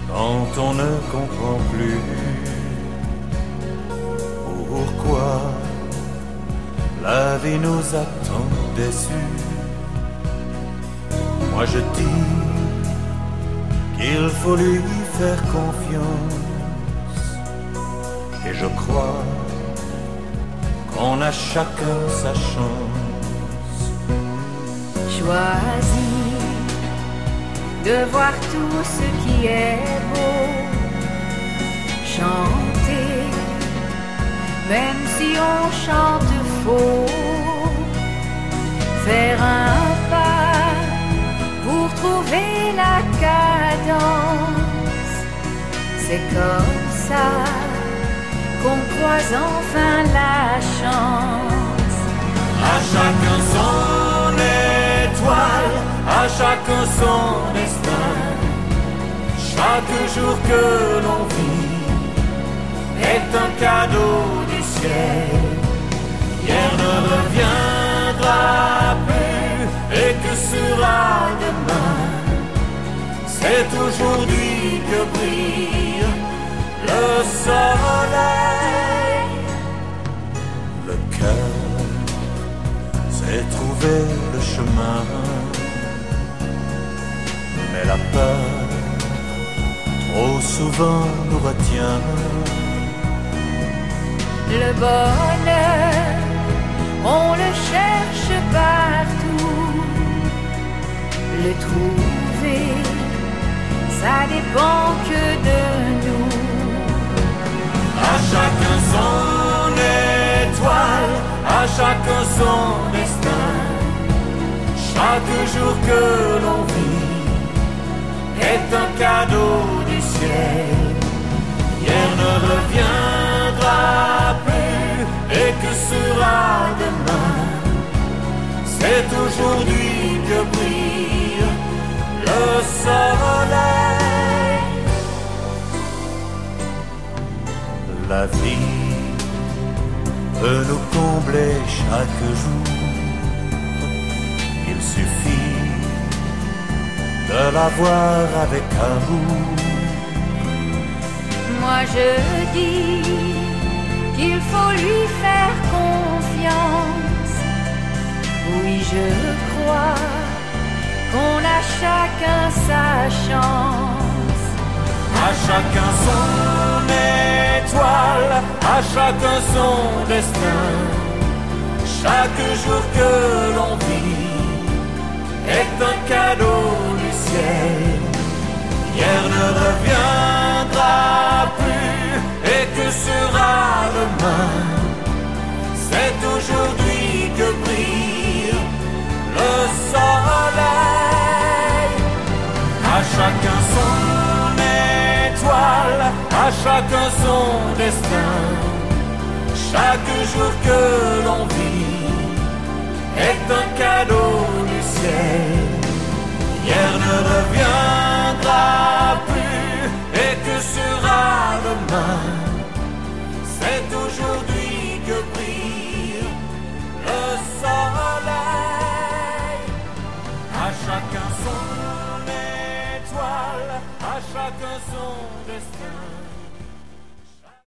quand on ne comprend plus pourquoi la vie nous a tant déçus. Moi je dis qu'il faut lui faire confiance, et je crois qu'on a chacun sa chance. Choisis de voir tout ce qui est beau, chanter, même si on chante faux, faire un pas pour trouver la cadence. C'est comme ça qu'on croise enfin la chance. À chacun son étoile, à chacun son destin. Chaque jour que l'on vit est un cadeau du ciel. Hier ne reviendra plus, et que sera demain? C'est aujourd'hui que brille le soleil. Le cœur sait trouver le chemin, mais la peur trop souvent nous retient. Le bonheur, on le cherche partout. Le trouver, ça dépend que de nous. À chacun son étoile, à chacun son destin. Chaque jour que l'on vit est un cadeau du ciel. Hier ne reviendra plus, et que sera demain? C'est aujourd'hui que brille le soleil. La vie peut nous combler chaque jour. Il suffit de la voir avec amour. Moi je dis qu'il faut lui faire confiance. Oui, je crois qu'on a chacun sa chance. À chacun son étoile, à chacun son destin. Chaque jour que l'on vit est un cadeau du ciel. Hier ne reviendra plus, et que sera demain? C'est aujourd'hui que brille le soleil. À chacun son étoile, à chacun son destin. Chaque jour que l'on vit est un cadeau du ciel. Hier ne reviendra plus, et que sera demain? C'est aujourd'hui que brille le soleil. À chacun son étoile, à chacun son destin.